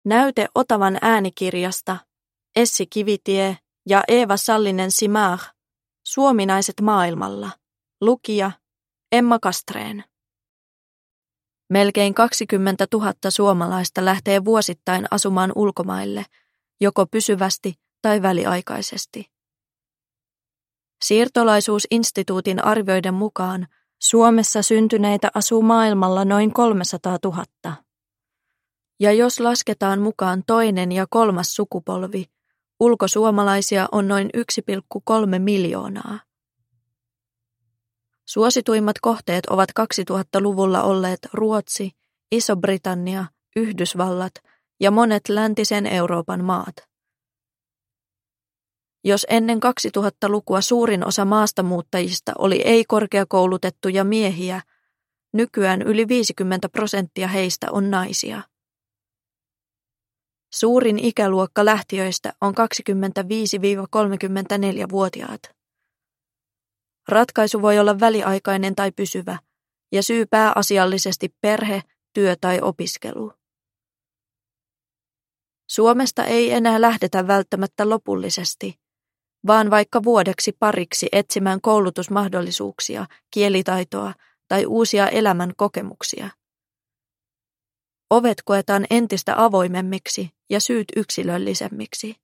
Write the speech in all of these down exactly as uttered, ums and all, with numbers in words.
Näyte Otavan äänikirjasta, Essi Kivitie ja Eeva Sallinen-Simard, Suominaiset maailmalla. Lukija Emma Kastreen. Melkein kaksikymmentätuhatta suomalaista lähtee vuosittain asumaan ulkomaille, joko pysyvästi tai väliaikaisesti. Siirtolaisuusinstituutin arvioiden mukaan Suomessa syntyneitä asuu maailmalla noin kolmesataatuhatta. Ja jos lasketaan mukaan toinen ja kolmas sukupolvi, ulkosuomalaisia on noin yksi pilkku kolme miljoonaa. Suosituimmat kohteet ovat kaksituhattaluvulla olleet Ruotsi, Iso-Britannia, Yhdysvallat ja monet läntisen Euroopan maat. Jos ennen kaksituhattalukua suurin osa maastamuuttajista oli ei-korkeakoulutettuja miehiä, nykyään yli viisikymmentä prosenttia heistä on naisia. Suurin ikäluokka lähtijöistä on kaksikymmentäviisi–kolmekymmentäneljä-vuotiaat. Ratkaisu voi olla väliaikainen tai pysyvä, ja syy pääasiallisesti perhe, työ tai opiskelu. Suomesta ei enää lähdetä välttämättä lopullisesti, vaan vaikka vuodeksi pariksi etsimään koulutusmahdollisuuksia, kielitaitoa tai uusia elämän kokemuksia. Ovet koetaan entistä avoimemmiksi ja syyt yksilöllisemmiksi.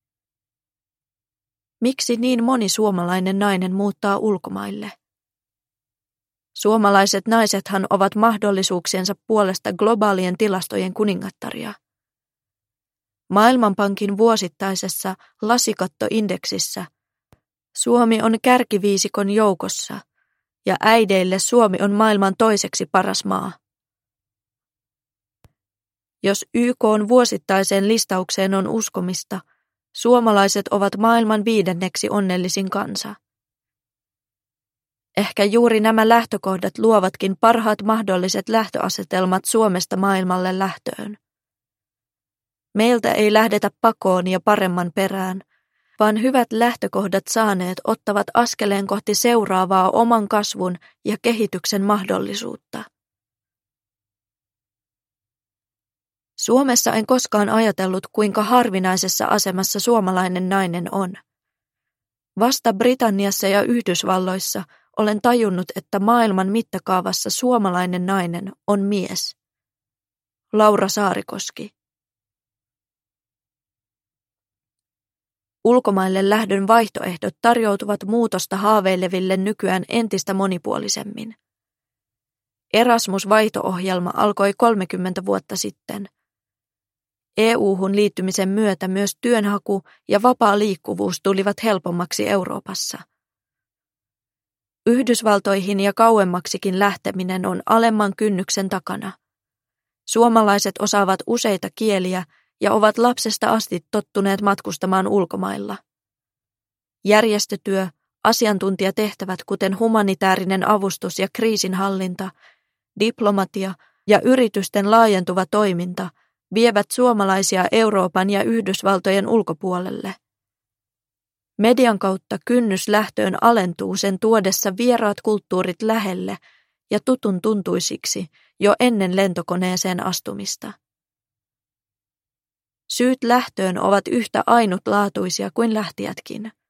Miksi niin moni suomalainen nainen muuttaa ulkomaille? Suomalaiset naisethan ovat mahdollisuuksiensa puolesta globaalien tilastojen kuningattaria. Maailmanpankin vuosittaisessa lasikattoindeksissä Suomi on kärkiviisikon joukossa ja äideille Suomi on maailman toiseksi paras maa. Jos Y K:n vuosittaiseen listaukseen on uskomista, suomalaiset ovat maailman viidenneksi onnellisin kansa. Ehkä juuri nämä lähtökohdat luovatkin parhaat mahdolliset lähtöasetelmat Suomesta maailmalle lähtöön. Meiltä ei lähdetä pakoon ja paremman perään, vaan hyvät lähtökohdat saaneet ottavat askeleen kohti seuraavaa oman kasvun ja kehityksen mahdollisuutta. Suomessa en koskaan ajatellut, kuinka harvinaisessa asemassa suomalainen nainen on. Vasta Britanniassa ja Yhdysvalloissa olen tajunnut, että maailman mittakaavassa suomalainen nainen on mies. Laura Saarikoski. Ulkomaille lähdön vaihtoehdot tarjoutuvat muutosta haaveileville nykyään entistä monipuolisemmin. Erasmus-vaihto-ohjelma alkoi kolmekymmentä vuotta sitten. E U:hun liittymisen myötä myös työnhaku ja vapaa liikkuvuus tulivat helpommaksi Euroopassa. Yhdysvaltoihin ja kauemmaksikin lähteminen on alemman kynnyksen takana. Suomalaiset osaavat useita kieliä ja ovat lapsesta asti tottuneet matkustamaan ulkomailla. Järjestötyö, asiantuntijatehtävät kuten humanitaarinen avustus ja kriisinhallinta, diplomatia ja yritysten laajentuva toiminta vievät suomalaisia Euroopan ja Yhdysvaltojen ulkopuolelle. Median kautta kynnys lähtöön alentuu sen tuodessa vieraat kulttuurit lähelle ja tutun tuntuisiksi jo ennen lentokoneeseen astumista. Syyt lähtöön ovat yhtä ainutlaatuisia kuin lähtijätkin.